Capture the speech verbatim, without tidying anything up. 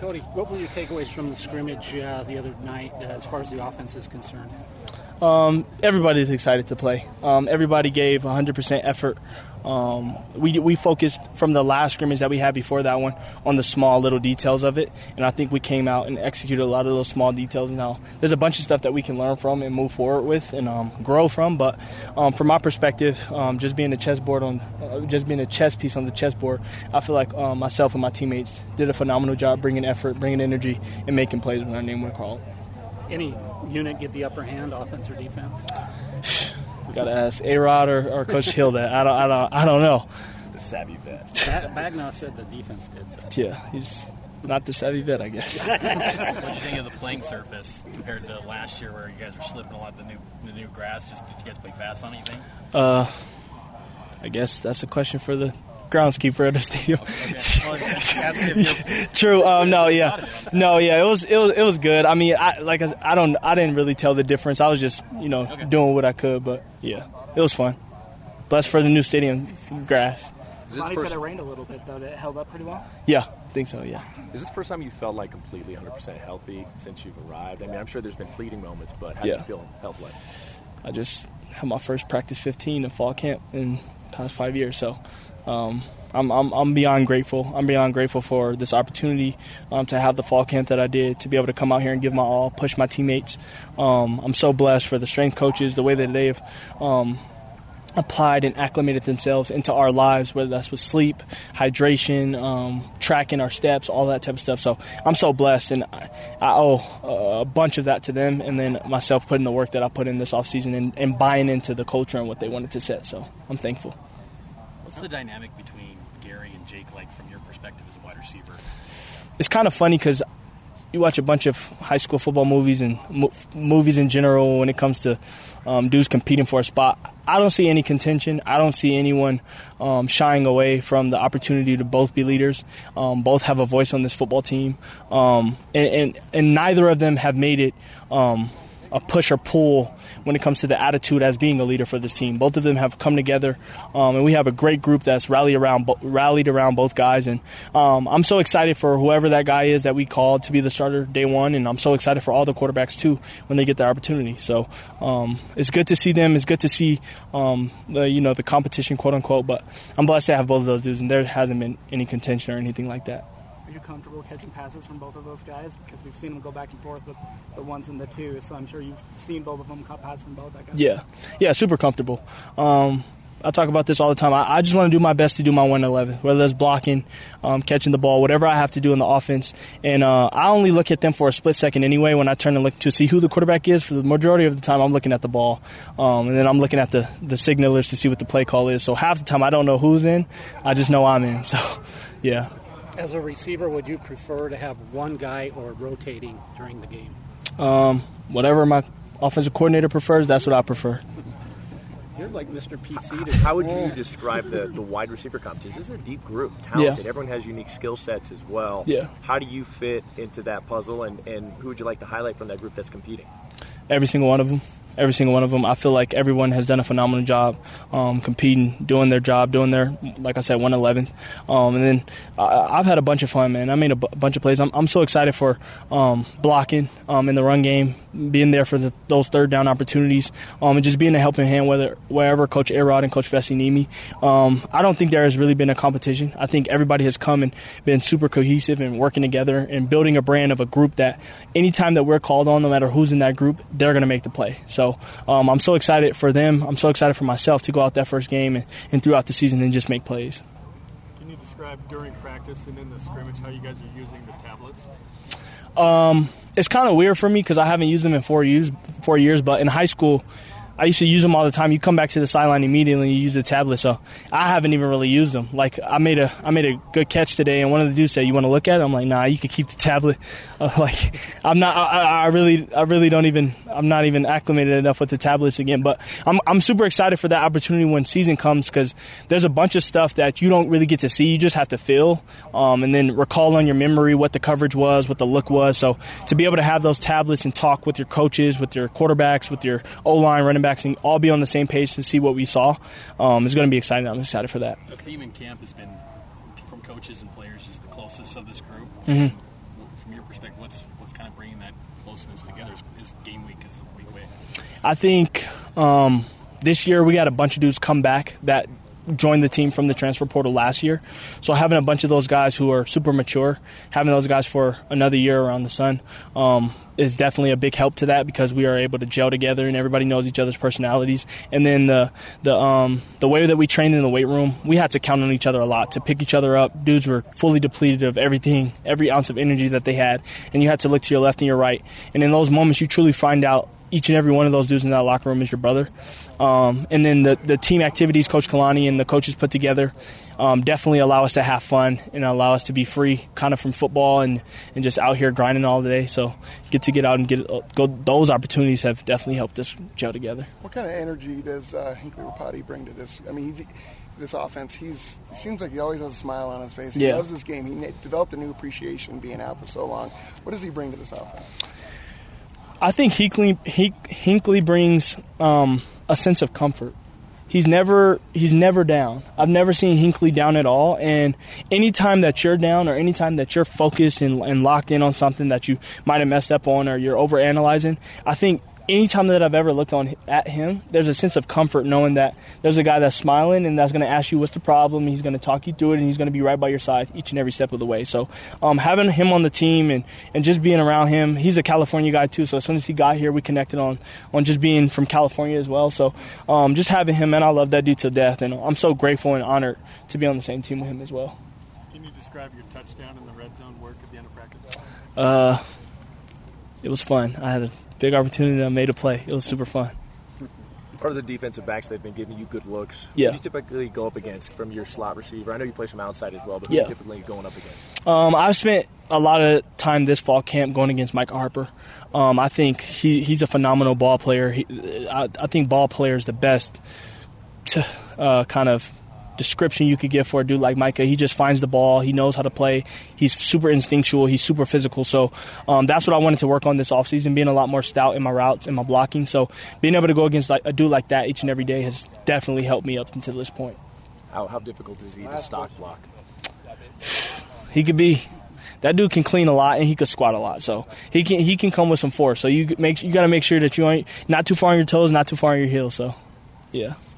Cody, what were your takeaways from the scrimmage uh, the other night uh, as far as the offense is concerned? Um, everybody's excited to play. Um, everybody gave one hundred percent effort. Um, we we focused from the last scrimmage that we had before that one on the small little details of it, and I think we came out and executed a lot of those small details. Now, there's a bunch of stuff that we can learn from and move forward with and um, grow from, but um, from my perspective, um, just being a chessboard on, uh, just being a chess piece on the chessboard, I feel like um, myself and my teammates did a phenomenal job bringing effort, bringing energy, and making plays when our name went called. Any unit get the upper hand, offense or defense? Got to ask A-Rod or, or Coach Hill that. I don't, I don't, I don't know. The savvy vet. Bagnall said the defense did. But. Yeah, he's not the savvy vet, I guess. What did you think of the playing surface compared to last year, where you guys were slipping a lot of the new, the new grass? Just did you guys play fast on anything? Uh, I guess that's a question for the groundskeeper at the stadium. Okay. True. Um, no. Yeah. No. Yeah. It was. It was. It was good. I mean, I like. I, I don't. I didn't really tell the difference. I was just, you know, okay. doing what I could. But yeah, it was fun. Blessed for the new stadium grass. Bonnie said it rained a little bit, though. Did it held up pretty well? Yeah, I think so. Yeah. Is this the first time you felt like completely one hundred percent healthy since you've arrived? I mean, I'm sure there's been fleeting moments, but how yeah. do you feel health-wise? I just had my first practice fifteen in fall camp in the past five years, so. Um, I'm, I'm I'm beyond grateful. I'm beyond grateful for this opportunity um, to have the fall camp that I did, to be able to come out here and give my all, push my teammates. Um, I'm so blessed for the strength coaches, the way that they've um, applied and acclimated themselves into our lives, whether that's with sleep, hydration, um, tracking our steps, all that type of stuff. So I'm so blessed, and I, I owe a bunch of that to them, and then myself putting the work that I put in this offseason and, and buying into the culture and what they wanted to set. So I'm thankful. What's the dynamic between Gary and Jake like from your perspective as a wide receiver? It's kind of funny because you watch a bunch of high school football movies and mo- movies in general when it comes to um, dudes competing for a spot. I don't see any contention. I don't see anyone um, shying away from the opportunity to both be leaders. Um, both have a voice on this football team, um, and, and and neither of them have made it um, a push or pull when it comes to the attitude as being a leader for this team. Both of them have come together, um, and we have a great group that's rallied around rallied around both guys. And um, I'm so excited for whoever that guy is that we called to be the starter day one, and I'm so excited for all the quarterbacks too when they get the opportunity. So um, it's good to see them. It's good to see um, the you know the competition, quote unquote. But I'm blessed to have both of those dudes, and there hasn't been any contention or anything like that. Are you comfortable catching passes from both of those guys? Because we've seen them go back and forth with the ones and the twos, so I'm sure you've seen both of them cut passes from both, I guess. Yeah, yeah, super comfortable. Um, I talk about this all the time. I, I just want to do my best to do my one eleven, whether that's blocking, um, catching the ball, whatever I have to do in the offense. And uh, I only look at them for a split second anyway when I turn and look to see who the quarterback is. For the majority of the time, I'm looking at the ball. Um, and then I'm looking at the, the signalers to see what the play call is. So half the time, I don't know who's in. I just know I'm in. So, yeah. As a receiver, would you prefer to have one guy or rotating during the game? Um, whatever my offensive coordinator prefers, that's what I prefer. You're like Mister P C. To How would you describe the, the wide receiver competition? This is a deep group, talented. Yeah. Everyone has unique skill sets as well. Yeah. How do you fit into that puzzle, and, and who would you like to highlight from that group that's competing? Every single one of them. Every single one of them. I feel like everyone has done a phenomenal job um, competing, doing their job, doing their, like I said, one eleventh. Um, and then uh, I've had a bunch of fun, man. I made a b- bunch of plays. I'm, I'm so excited for um, blocking um, in the run game, being there for the, those third down opportunities, um, and just being a helping hand whether, wherever Coach A-Rod and Coach Vesey need me. Um, I don't think there has really been a competition. I think everybody has come and been super cohesive and working together and building a brand of a group that anytime that we're called on, no matter who's in that group, they're going to make the play. So So um, I'm so excited for them. I'm so excited for myself to go out that first game and, and throughout the season and just make plays. Can you describe during practice and in the scrimmage how you guys are using the tablets? Um, it's kind of weird for me because I haven't used them in four years, four years. But in high school, I used to use them all the time. You come back to the sideline immediately and you use the tablet. So I haven't even really used them. Like I made a I made a good catch today, and one of the dudes said, "You want to look at it?" I'm like, "Nah, you can keep the tablet." Uh, like I'm not. I, I really I really don't even. I'm not even acclimated enough with the tablets again. But I'm I'm super excited for that opportunity when season comes because there's a bunch of stuff that you don't really get to see. You just have to feel um, and then recall on your memory what the coverage was, what the look was. So to be able to have those tablets and talk with your coaches, with your quarterbacks, with your O-line, running backs, and all be on the same page to see what we saw um, is going to be exciting. I'm excited for that. The theme in camp has been, from coaches and players, is the closest of this group. Mm-hmm. game week is a week away? I think um, this year we got a bunch of dudes come back that joined the team from the transfer portal last year. So having a bunch of those guys who are super mature, having those guys for another year around the sun, um, is definitely a big help to that because we are able to gel together and everybody knows each other's personalities. And then the the um, the way that we trained in the weight room, we had to count on each other a lot to pick each other up. Dudes were fully depleted of everything, every ounce of energy that they had, and you had to look to your left and your right. And in those moments, you truly find out each and every one of those dudes in that locker room is your brother. Um, and then the, the team activities Coach Kalani and the coaches put together um, definitely allow us to have fun and allow us to be free kind of from football and, and just out here grinding all day. So get to get out and get go. Those opportunities have definitely helped us gel together. What kind of energy does uh, Hinckley Ropati bring to this? I mean, he's, this offense, he's he seems like he always has a smile on his face. He yeah. loves this game. He developed a new appreciation being out for so long. What does he bring to this offense? I think Hinckley, Hinckley brings um, a sense of comfort. He's never he's never down. I've never seen Hinckley down at all. And anytime that you're down or anytime that you're focused and, and locked in on something that you might have messed up on or you're overanalyzing, I think anytime that I've ever looked on at him, there's a sense of comfort knowing that there's a guy that's smiling and that's going to ask you what's the problem. He's going to talk you through it, and he's going to be right by your side each and every step of the way. So um, having him on the team and, and just being around him, he's a California guy too. So as soon as he got here, we connected on, on just being from California as well. So um, just having him, man, I love that dude to death, and I'm so grateful and honored to be on the same team with him as well. Can you describe your touchdown in the red zone work at the end of practice? Uh, it was fun. I had a big opportunity and I made a play. It was super fun. Part of the defensive backs, they've been giving you good looks. Yeah. Who do you typically go up against from your slot receiver? I know you play some outside as well, but who yeah. are you typically going up against? Um, I've spent a lot of time this fall camp going against Micah Harper. Um, I think he, he's a phenomenal ball player. He, I, I think ball player is the best to, uh, kind of description you could give for a dude like Micah. He just finds the ball. He knows how to play. He's super instinctual. He's super physical. So um, that's what I wanted to work on this offseason, being a lot more stout in my routes and my blocking. So being able to go against like a dude like that each and every day has definitely helped me up until this point. How, how difficult is he to stock block? He could be. That dude can clean a lot and he could squat a lot. So he can he can come with some force. So you make you got to make sure that you ain't not too far on your toes, not too far on your heels. So yeah.